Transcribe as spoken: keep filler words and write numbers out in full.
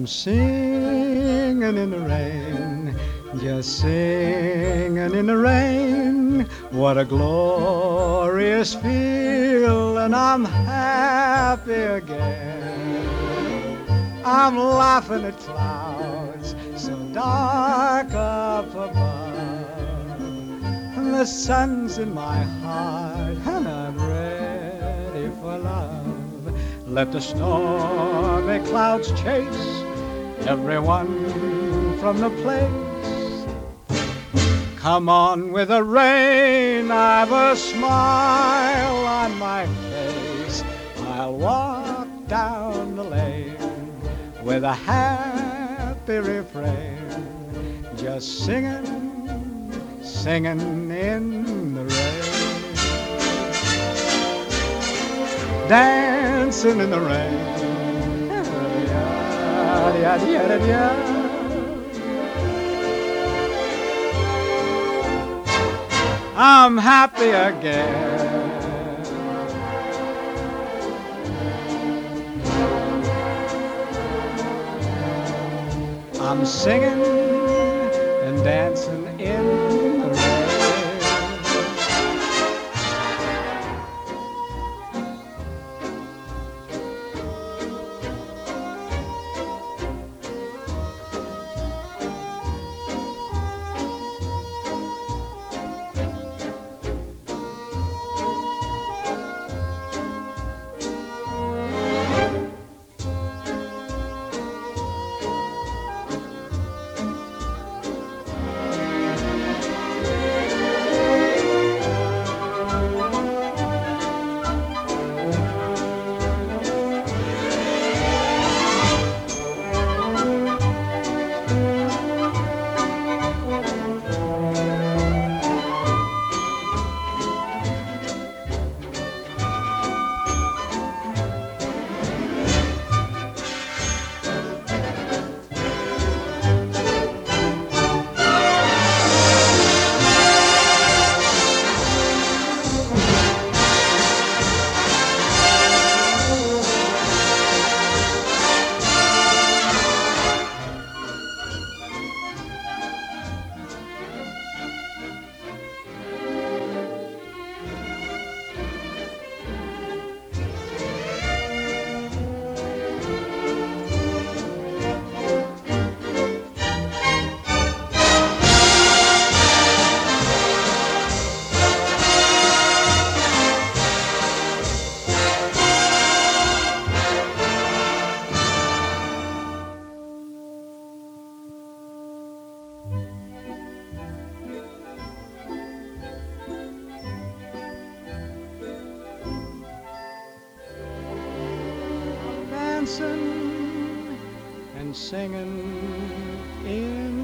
I'm singing in the rain, just singing in the rain. What a glorious feeling, I'm happy again. I'm laughing at clouds so dark up above, and the sun's in my heart, and I'm ready for love. Let the stormy clouds chase everyone from the place. Come on with the rain, I've a smile on my face. I'll walk down the lane with a happy refrain, just singing, singing in the rain. Dancing in the rain. I'm happy again. I'm singing and dancing in the rain. Dancing and singing in